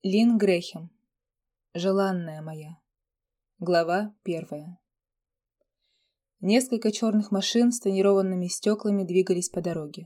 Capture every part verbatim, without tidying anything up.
Лин Грэхэм. Желанная моя. Глава первая. Несколько черных машин с тонированными стеклами двигались по дороге.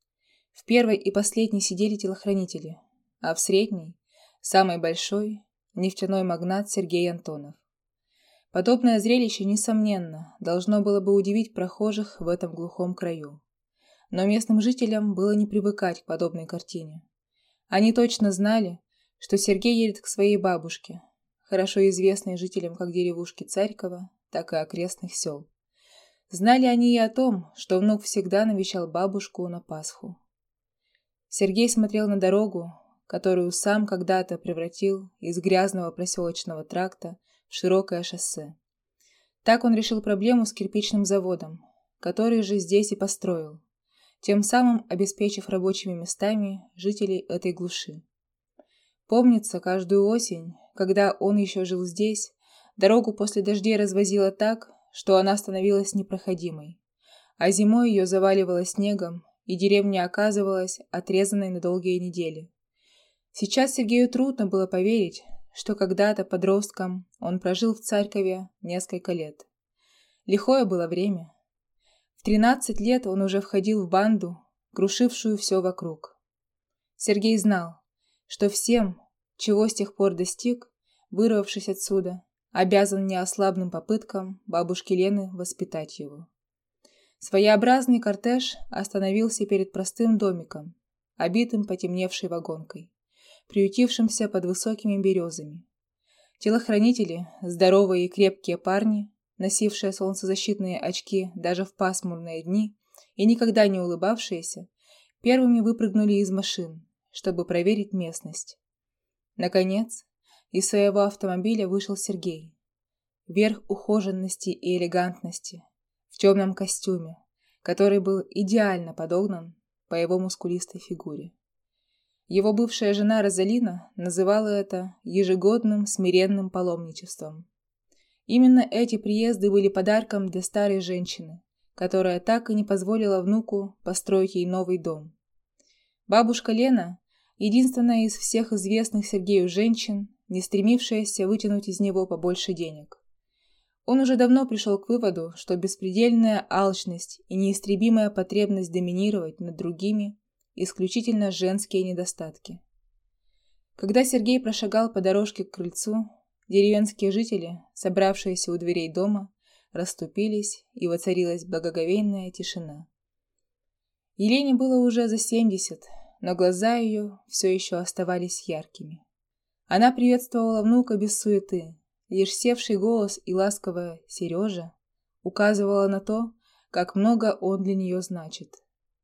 В первой и последней сидели телохранители, а в средней, самой большой, нефтяной магнат Сергей Антонов. Подобное зрелище, несомненно, должно было бы удивить прохожих в этом глухом краю. Но местным жителям было не привыкать к подобной картине. Они точно знали, что Сергей едет к своей бабушке, хорошо известной жителям как деревушки Царькова, так и окрестных сел. Знали они и о том, что внук всегда навещал бабушку на Пасху. Сергей смотрел на дорогу, которую сам когда-то превратил из грязного проселочного тракта в широкое шоссе. Так он решил проблему с кирпичным заводом, который же здесь и построил, тем самым обеспечив рабочими местами жителей этой глуши. Помнится, каждую осень, когда он еще жил здесь, дорогу после дождей развозило так, что она становилась непроходимой, а зимой ее заваливало снегом, и деревня оказывалась отрезанной на долгие недели. Сейчас Сергею трудно было поверить, что когда-то подростком он прожил в Царькове несколько лет. Лихое было время. В тринадцать лет он уже входил в банду, крушившую все вокруг. Сергей знал, что всем, чего с тех пор достиг, вырвавшись отсюда, обязан неослабным попыткам бабушки Лены воспитать его. Своеобразный кортеж остановился перед простым домиком, обитым потемневшей вагонкой, приютившимся под высокими березами. Телохранители, здоровые и крепкие парни, носившие солнцезащитные очки даже в пасмурные дни и никогда не улыбавшиеся, первыми выпрыгнули из машин, чтобы проверить местность. Наконец, из своего автомобиля вышел Сергей. Верх ухоженности и элегантности, в темном костюме, который был идеально подогнан по его мускулистой фигуре. Его бывшая жена Розалина называла это ежегодным смиренным паломничеством. Именно эти приезды были подарком для старой женщины, которая так и не позволила внуку построить ей новый дом. Бабушка Лена, единственная из всех известных Сергею женщин, не стремившаяся вытянуть из него побольше денег. Он уже давно пришел к выводу, что беспредельная алчность и неистребимая потребность доминировать над другими – исключительно женские недостатки. Когда Сергей прошагал по дорожке к крыльцу, деревенские жители, собравшиеся у дверей дома, расступились, и воцарилась благоговейная тишина. Елене было уже за семьдесят, но глаза ее все еще оставались яркими. Она приветствовала внука без суеты, лишь севший голос и ласковая «Сережа» указывала на то, как много он для нее значит.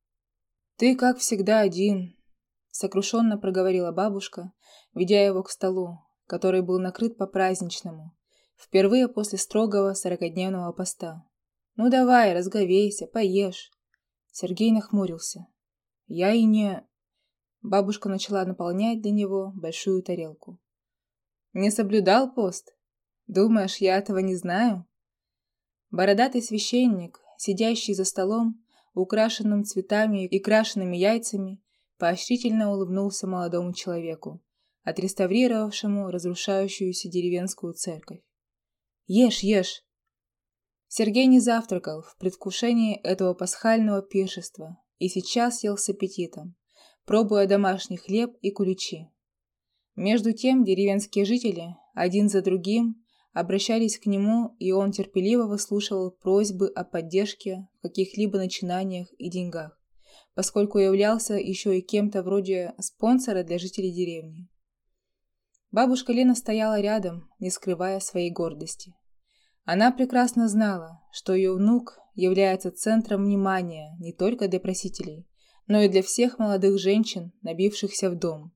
«Ты, как всегда, один», — сокрушенно проговорила бабушка, ведя его к столу, который был накрыт по-праздничному, впервые после строгого сорокадневного поста. «Ну давай, разговейся, поешь». Сергей нахмурился. «Я и не...» Бабушка начала наполнять для него большую тарелку. «Не соблюдал пост? Думаешь, я этого не знаю?» Бородатый священник, сидящий за столом, украшенным цветами и крашенными яйцами, поощрительно улыбнулся молодому человеку, отреставрировавшему разрушающуюся деревенскую церковь. «Ешь, ешь!» Сергей не завтракал в предвкушении этого пасхального пиршества и сейчас ел с аппетитом, пробуя домашний хлеб и куличи. Между тем деревенские жители, один за другим, обращались к нему, и он терпеливо выслушивал просьбы о поддержке в каких-либо начинаниях и деньгах, поскольку являлся еще и кем-то вроде спонсора для жителей деревни. Бабушка Лена стояла рядом, не скрывая своей гордости. Она прекрасно знала, что ее внук является центром внимания не только для просителей, но и для всех молодых женщин, набившихся в дом.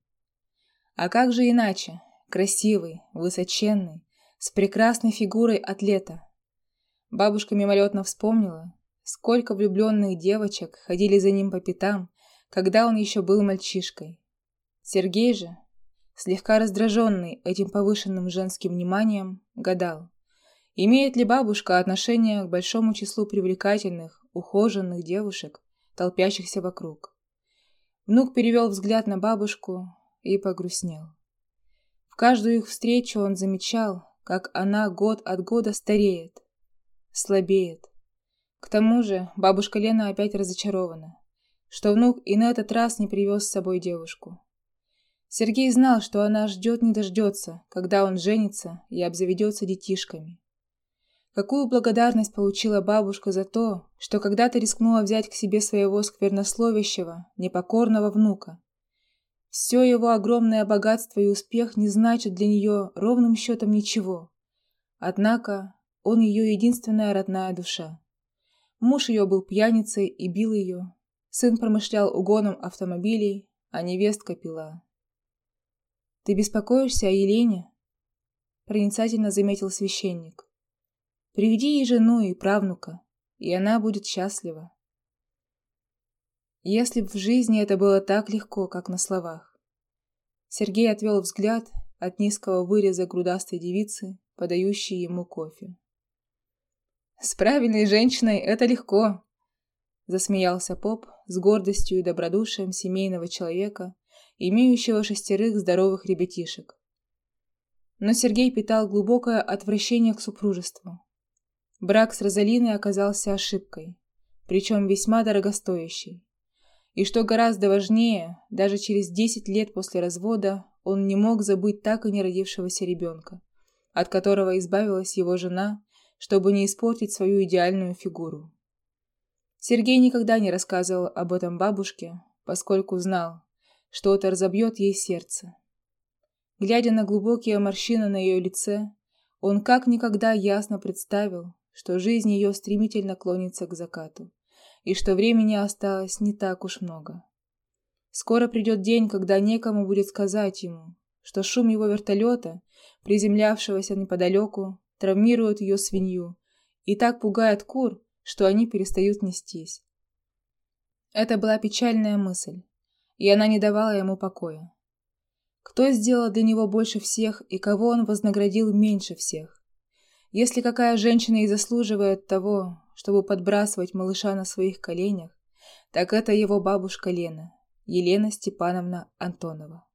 А как же иначе? Красивый, высоченный, с прекрасной фигурой атлета. Бабушка мимолетно вспомнила, сколько влюбленных девочек ходили за ним по пятам, когда он еще был мальчишкой. Сергей же, слегка раздраженный этим повышенным женским вниманием, гадал, имеет ли бабушка отношение к большому числу привлекательных, ухоженных девушек, толпящихся вокруг. Внук перевел взгляд на бабушку и погрустнел. В каждую их встречу он замечал, как она год от года стареет, слабеет. К тому же бабушка Лена опять разочарована, что внук и на этот раз не привез с собой девушку. Сергей знал, что она ждет не дождется, когда он женится и обзаведется детишками. Какую благодарность получила бабушка за то, что когда-то рискнула взять к себе своего сквернословящего, непокорного внука. Все его огромное богатство и успех не значат для нее ровным счетом ничего. Однако он ее единственная родная душа. Муж ее был пьяницей и бил ее. Сын промышлял угоном автомобилей, а невестка пила. «Ты беспокоишься о Елене?» — проницательно заметил священник. «Приведи ей жену и правнука, и она будет счастлива». Если б в жизни это было так легко, как на словах. Сергей отвел взгляд от низкого выреза грудастой девицы, подающей ему кофе. «С правильной женщиной это легко», — засмеялся поп с гордостью и добродушием семейного человека, имеющего шестерых здоровых ребятишек. Но Сергей питал глубокое отвращение к супружеству. Брак с Розалиной оказался ошибкой, причем весьма дорогостоящей. И что гораздо важнее, даже через десять лет после развода он не мог забыть так и не родившегося ребенка, от которого избавилась его жена, чтобы не испортить свою идеальную фигуру. Сергей никогда не рассказывал об этом бабушке, поскольку знал, что это разобьет ей сердце. Глядя на глубокие морщины на ее лице, он как никогда ясно представил, что жизнь ее стремительно клонится к закату, и что времени осталось не так уж много. Скоро придет день, когда некому будет сказать ему, что шум его вертолета, приземлявшегося неподалеку, травмирует ее свинью и так пугает кур, что они перестают нестись. Это была печальная мысль, и она не давала ему покоя. Кто сделал для него больше всех и кого он вознаградил меньше всех? Если какая женщина и заслуживает того, чтобы подбрасывать малыша на своих коленях, так это его бабушка Лена, Елена Степановна Антонова.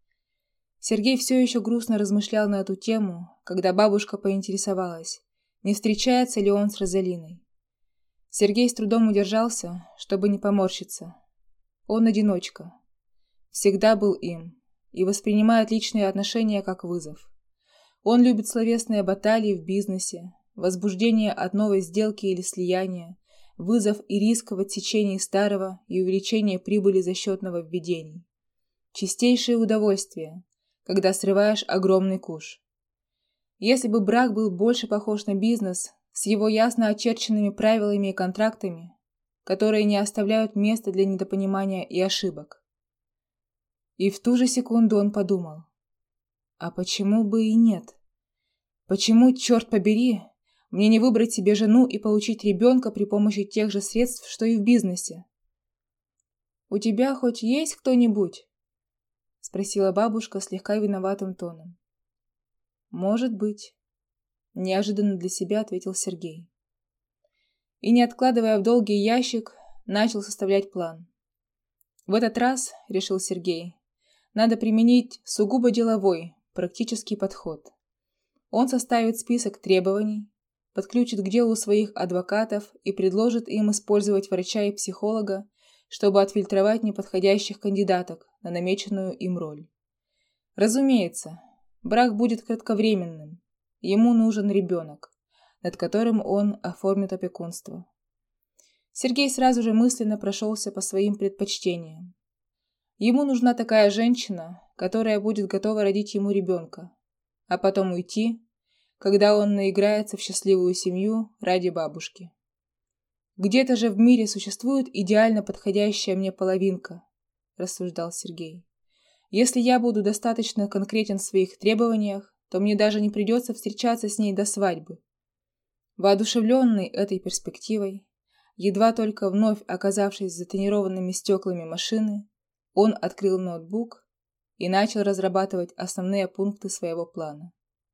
Сергей все еще грустно размышлял на эту тему, когда бабушка поинтересовалась, не встречается ли он с Розалиной. Сергей с трудом удержался, чтобы не поморщиться. Он одиночка. Всегда был им и воспринимает личные отношения как вызов. Он любит словесные баталии в бизнесе, возбуждение от новой сделки или слияния, вызов и риск в отсечении старого и увеличение прибыли за счет нововведений. Чистейшее удовольствие, когда срываешь огромный куш. Если бы брак был больше похож на бизнес, с его ясно очерченными правилами и контрактами, которые не оставляют места для недопонимания и ошибок. И в ту же секунду он подумал, а почему бы и нет? Почему, черт побери, мне не выбрать себе жену и получить ребенка при помощи тех же средств, что и в бизнесе? «У тебя хоть есть кто-нибудь?» — спросила бабушка слегка виноватым тоном. «Может быть», — неожиданно для себя ответил Сергей. И, не откладывая в долгий ящик, начал составлять план. В этот раз, решил Сергей, надо применить сугубо деловой, практический подход. Он составит список требований, подключит к делу своих адвокатов и предложит им использовать врача и психолога, чтобы отфильтровать неподходящих кандидаток на намеченную им роль. Разумеется, брак будет кратковременным. Ему нужен ребенок, над которым он оформит опекунство. Сергей сразу же мысленно прошелся по своим предпочтениям. Ему нужна такая женщина, которая будет готова родить ему ребенка, а потом уйти, когда он наиграется в счастливую семью ради бабушки. Где-то же в мире существует идеально подходящая мне половинка, рассуждал Сергей. Если я буду достаточно конкретен в своих требованиях, то мне даже не придется встречаться с ней до свадьбы. Воодушевленный этой перспективой, едва только вновь оказавшись за тонированными стеклами машины, он открыл ноутбук и начал разрабатывать основные пункты своего плана.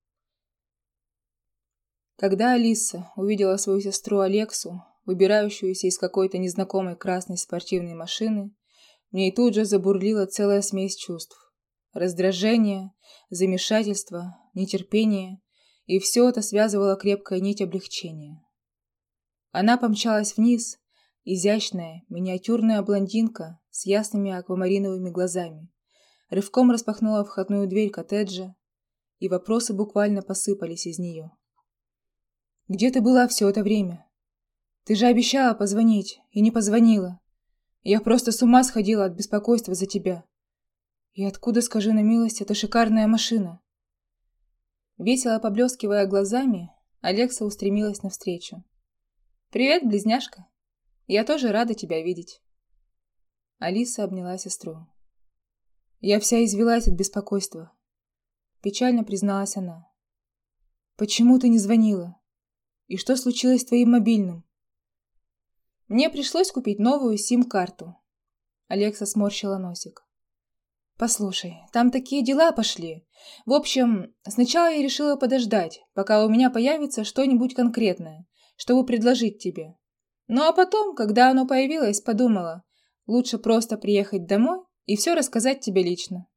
Когда Алиса увидела свою сестру Алексу, выбирающуюся из какой-то незнакомой красной спортивной машины, в ней тут же забурлила целая смесь чувств. раздражение, замешательство, нетерпение, и все это связывало крепкая нить облегчения. Она помчалась вниз, изящная, миниатюрная блондинка с ясными аквамариновыми глазами, рывком распахнула входную дверь коттеджа, и вопросы буквально посыпались из нее. «Где ты была все это время? Ты же обещала позвонить, и не позвонила. Я просто с ума сходила от беспокойства за тебя. И откуда, скажи на милость, эта шикарная машина?» Весело поблескивая глазами, Алекса устремилась навстречу. «Привет, близняшка. Я тоже рада тебя видеть». Алиса обняла сестру. «Я вся извелась от беспокойства», — печально призналась она. «Почему ты не звонила? И что случилось с твоим мобильным?» «Мне пришлось купить новую сим-карту». Алекса сморщила носик. «Послушай, там такие дела пошли. В общем, сначала я решила подождать, пока у меня появится что-нибудь конкретное, чтобы предложить тебе. Ну а потом, когда оно появилось, подумала, лучше просто приехать домой и все рассказать тебе лично».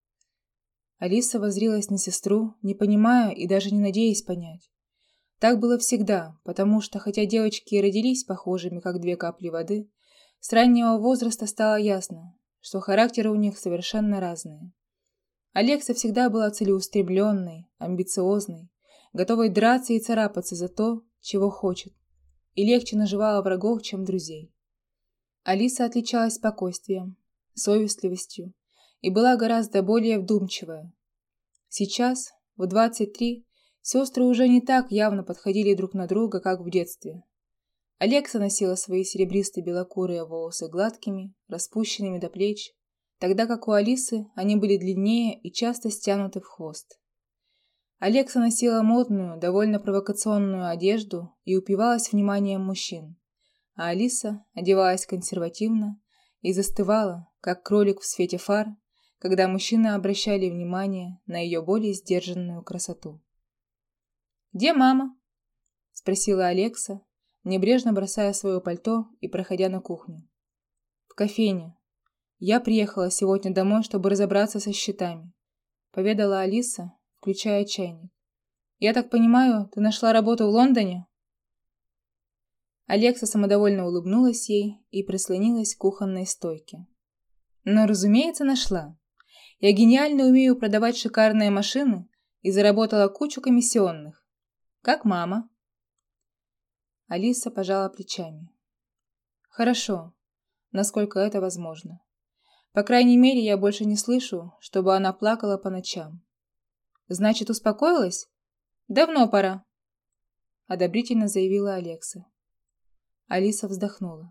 Алиса воззрилась на сестру, не понимая и даже не надеясь понять. Так было всегда, потому что, хотя девочки и родились похожими, как две капли воды, с раннего возраста стало ясно, что характеры у них совершенно разные. Алекса всегда была целеустремленной, амбициозной, готовой драться и царапаться за то, чего хочет, и легче наживала врагов, чем друзей. Алиса отличалась спокойствием, совестливостью и была гораздо более вдумчивая. Сейчас, в двадцать три, сестры уже не так явно подходили друг на друга, как в детстве. Алекса носила свои серебристо-белокурые волосы гладкими, распущенными до плеч, тогда как у Алисы они были длиннее и часто стянуты в хвост. Алекса носила модную, довольно провокационную одежду и упивалась вниманием мужчин, а Алиса одевалась консервативно и застывала, как кролик в свете фар, когда мужчины обращали внимание на ее более сдержанную красоту. «Где мама?» – спросила Алекса, небрежно бросая свое пальто и проходя на кухню. «В кофейне. Я приехала сегодня домой, чтобы разобраться со счетами», – поведала Алиса, включая чайник. «Я так понимаю, ты нашла работу в Лондоне?» Алекса самодовольно улыбнулась ей и прислонилась к кухонной стойке. «Ну, разумеется, нашла. Я гениально умею продавать шикарные машины и заработала кучу комиссионных. Как мама?» Алиса пожала плечами. «Хорошо, насколько это возможно. По крайней мере, я больше не слышу, чтобы она плакала по ночам». «Значит, успокоилась? Давно пора», — одобрительно заявила Алекса. Алиса вздохнула.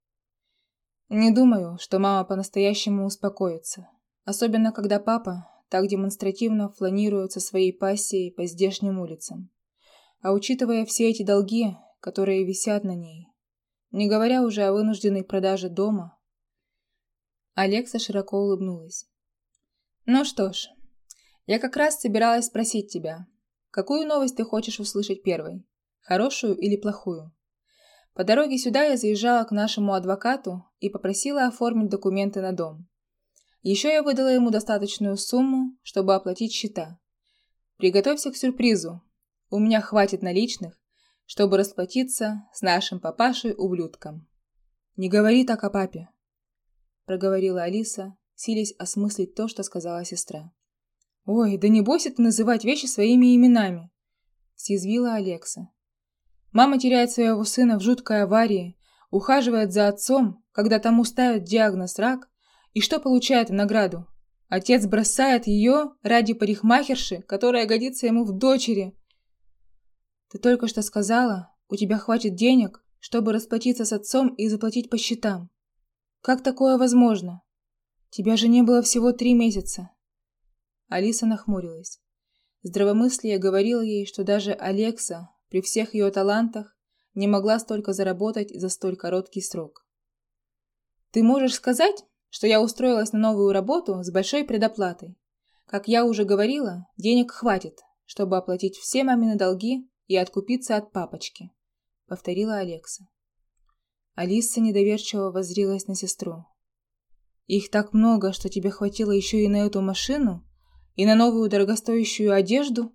«Не думаю, что мама по-настоящему успокоится, особенно когда папа так демонстративно фланирует со своей пассией по здешним улицам. А учитывая все эти долги, которые висят на ней, не говоря уже о вынужденной продаже дома». Алекса широко улыбнулась. «Ну что ж, я как раз собиралась спросить тебя, какую новость ты хочешь услышать первой, хорошую или плохую? По дороге сюда я заезжала к нашему адвокату и попросила оформить документы на дом. Еще я выдала ему достаточную сумму, чтобы оплатить счета. Приготовься к сюрпризу. У меня хватит наличных, чтобы расплатиться с нашим папашей-ублюдком». «Не говори так о папе», — проговорила Алиса, силясь осмыслить то, что сказала сестра. «Ой, да не бойся ты называть вещи своими именами», — съязвила Алекса. «Мама теряет своего сына в жуткой аварии, ухаживает за отцом, когда тому ставят диагноз рак, и что получает в награду? Отец бросает ее ради парикмахерши, которая годится ему в дочери». «Ты только что сказала, у тебя хватит денег, чтобы расплатиться с отцом и заплатить по счетам. Как такое возможно? Тебя же не было всего три месяца». Алиса нахмурилась. Здравомыслие говорило ей, что даже Алекса, при всех ее талантах, не могла столько заработать за столь короткий срок. «Ты можешь сказать, что я устроилась на новую работу с большой предоплатой. Как я уже говорила, денег хватит, чтобы оплатить все мамины долги и откупиться от папочки», — повторила Алекса. Алиса недоверчиво воззрилась на сестру. Их так много, что тебе хватило еще и на эту машину, и на новую дорогостоящую одежду?»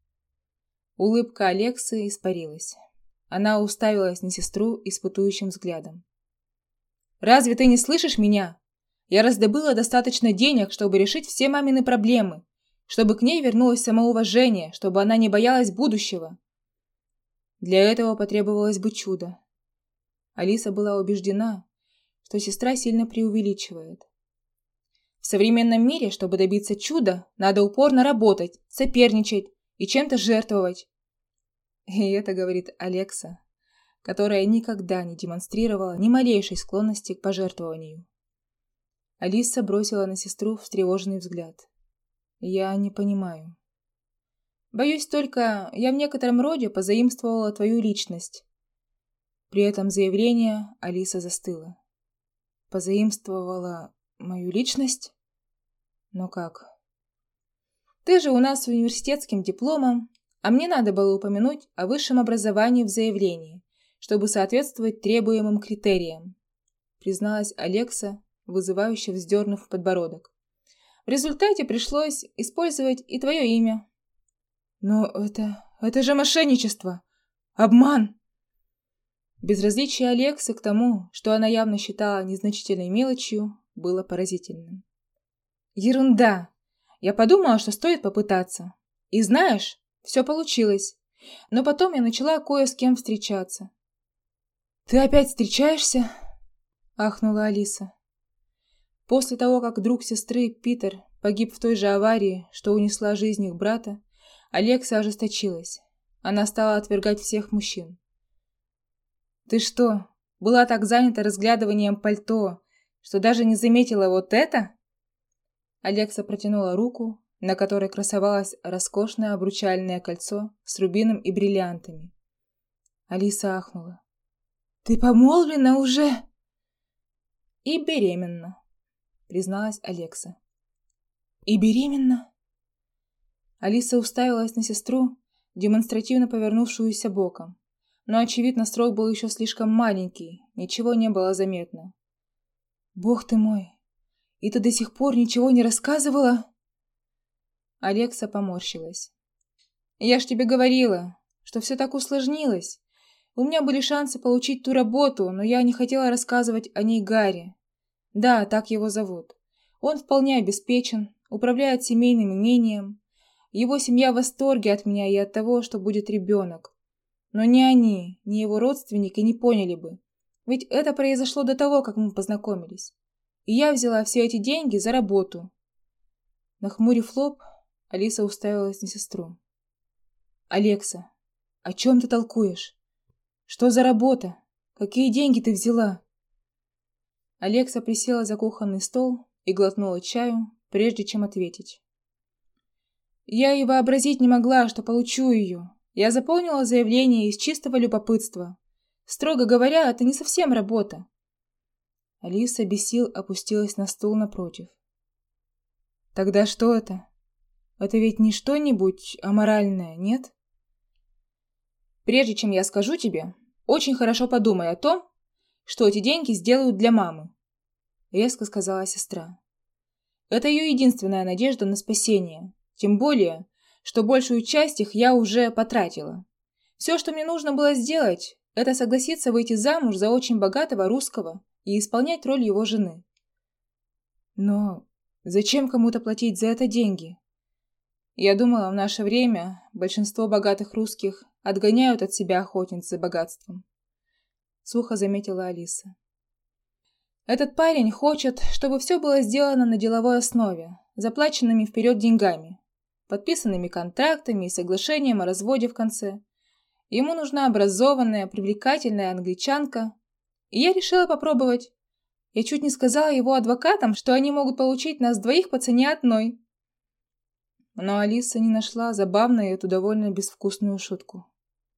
Улыбка Алексы испарилась. Она уставилась на сестру испытующим взглядом. «Разве ты не слышишь меня? Я раздобыла достаточно денег, чтобы решить все мамины проблемы, чтобы к ней вернулось самоуважение, чтобы она не боялась будущего. Для этого потребовалось бы чудо». Алиса была убеждена, что сестра сильно преувеличивает. В современном мире, чтобы добиться чуда, надо упорно работать, соперничать и чем-то жертвовать. И это говорит Алекса, которая никогда не демонстрировала ни малейшей склонности к пожертвованию. Алиса бросила на сестру встревоженный взгляд. «Я не понимаю». «Боюсь только, я в некотором роде позаимствовала твою личность». При этом заявлении Алиса застыла. «Позаимствовала мою личность? Но как?» «Ты же у нас с университетским дипломом, а мне надо было упомянуть о высшем образовании в заявлении, чтобы соответствовать требуемым критериям», призналась Алекса, вызывающе вздернув подбородок. «В результате пришлось использовать и твое имя». «Но это... это же мошенничество! Обман!» Безразличие Алексы к тому, что она явно считала незначительной мелочью, было поразительным. «Ерунда! Я подумала, что стоит попытаться. И знаешь, все получилось. Но потом я начала кое с кем встречаться». «Ты опять встречаешься?» — ахнула Алиса. После того, как друг сестры, Питер, погиб в той же аварии, что унесла жизнь их брата, Алекса ожесточилась. Она стала отвергать всех мужчин. «Ты что, была так занята разглядыванием пальто, что даже не заметила вот это?» Алекса протянула руку, на которой красовалось роскошное обручальное кольцо с рубином и бриллиантами. Алиса ахнула. «Ты помолвлена уже?» «И беременна», призналась Алекса. «И беременна?» Алиса уставилась на сестру, демонстративно повернувшуюся боком. Но, очевидно, срок был еще слишком маленький, ничего не было заметно. «Бог ты мой! И ты до сих пор ничего не рассказывала?» Алекса поморщилась. «Я ж тебе говорила, что все так усложнилось. У меня были шансы получить ту работу, но я не хотела рассказывать о ней Гарри. Да, так его зовут. Он вполне обеспечен, управляет семейным имением. Его семья в восторге от меня и от того, что будет ребенок. Но ни они, ни его родственники не поняли бы. Ведь это произошло до того, как мы познакомились. И я взяла все эти деньги за работу». Нахмурив лоб, Алиса уставилась на сестру. «Алекса, о чем ты толкуешь? Что за работа? Какие деньги ты взяла?» Алекса присела за кухонный стол и глотнула чаю, прежде чем ответить. «Я и вообразить не могла, что получу ее. Я заполнила заявление из чистого любопытства. Строго говоря, это не совсем работа». Алиса без сил опустилась на стул напротив. «Тогда что это? Это ведь не что-нибудь аморальное, нет?» «Прежде чем я скажу тебе, очень хорошо подумай о том, что эти деньги сделают для мамы», — резко сказала сестра. «Это ее единственная надежда на спасение, тем более, что большую часть их я уже потратила. Все, что мне нужно было сделать, это согласиться выйти замуж за очень богатого русского и исполнять роль его жены». «Но зачем кому-то платить за это деньги?» «Я думала, в наше время большинство богатых русских отгоняют от себя охотниц за богатством», — сухо заметила Алиса. «Этот парень хочет, чтобы все было сделано на деловой основе, заплаченными вперед деньгами, подписанными контрактами и соглашением о разводе в конце. Ему нужна образованная, привлекательная англичанка, и я решила попробовать. Я чуть не сказала его адвокатам, что они могут получить нас двоих по цене одной». Но Алиса не нашла забавной эту довольно безвкусную шутку.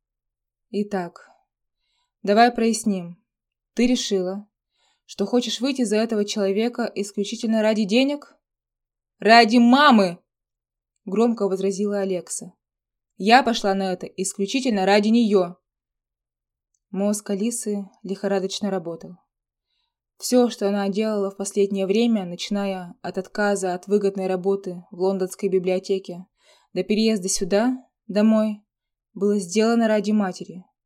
«Итак, давай проясним. Ты решила, что хочешь выйти за этого человека исключительно ради денег?» «Ради мамы!» — громко возразила Алекса. «Я пошла на это исключительно ради нее». Мозг Алисы лихорадочно работал. Все, что она делала в последнее время, начиная от отказа от выгодной работы в лондонской библиотеке до переезда сюда, домой, было сделано ради матери,